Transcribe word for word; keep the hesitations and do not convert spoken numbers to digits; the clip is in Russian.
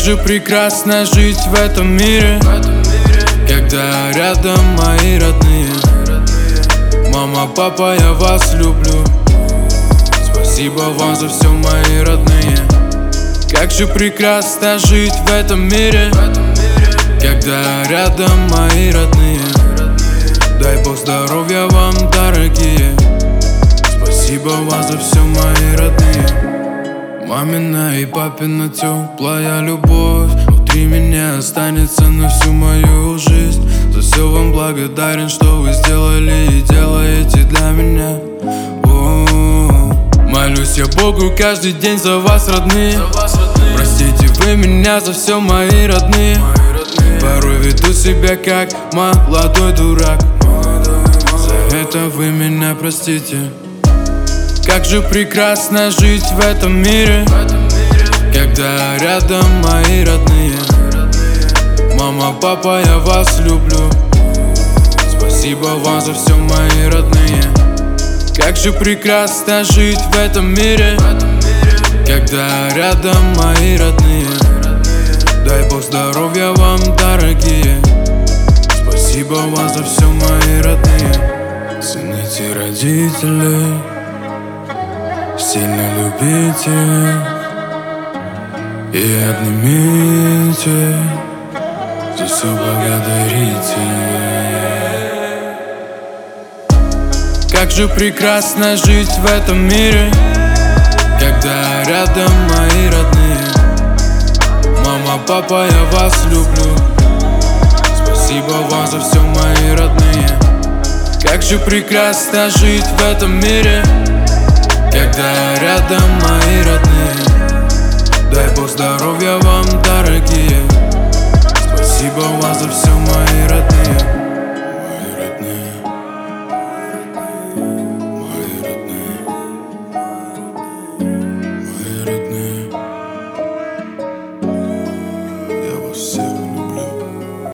же прекрасно жить в этом мире, когда рядом мои родные. Мама, папа, я вас люблю. Спасибо вам за все, мои родные. Как же прекрасно жить в этом мире, когда рядом мои родные. Дай Бог здоровья вам, дорогие. Спасибо вам за все, мои родные. Мамина и папина теплая любовь внутри меня останется на всю мою жизнь. За все вам благодарен, что вы сделали и делаете для меня. О-о-о. Молюсь я Богу каждый день за вас, родные. Простите вы меня за все, мои родные. Порой веду себя как молодой дурак. За это вы меня простите. Как же прекрасно жить в этом мире, когда рядом мои родные. Мама, папа, я вас люблю. Спасибо вам за все, мои родные. Как же прекрасно жить в этом мире, когда рядом мои родные. Дай Бог здоровья вам, дорогие. Спасибо вам за все, мои родные. Цените родителей, сильно любите и обнимите, за все благодарите. Как же прекрасно жить в этом мире, когда рядом мои родные. Мама, папа, я вас люблю. Спасибо вам за все, мои родные. Как же прекрасно жить в этом мире, когда рядом мои родные. Дай Бог здоровья вам, дорогие.